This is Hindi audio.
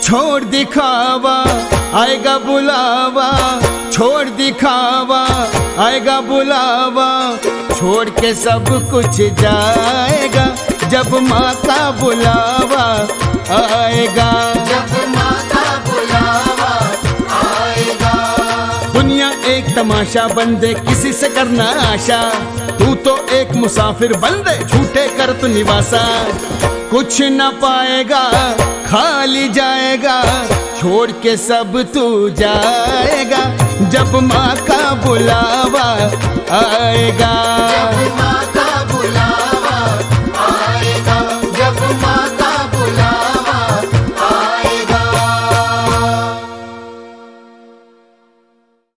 छोड़ दिखावा आएगा बुलावा, छोड़ दिखावा आएगा बुलावा, छोड़ के सब कुछ जाएगा जब माँ का बुलावा आएगा, जब माँ का बुलावा आएगा। दुनिया एक तमाशा बंदे किसी से करना आशा, तू तो एक मुसाफिर बंदे झूठे कर तू निवासा, कुछ न पाएगा खाली जाएगा, छोड़ के सब तू जाएगा जब माँ का बुलावा आएगा। जब माँ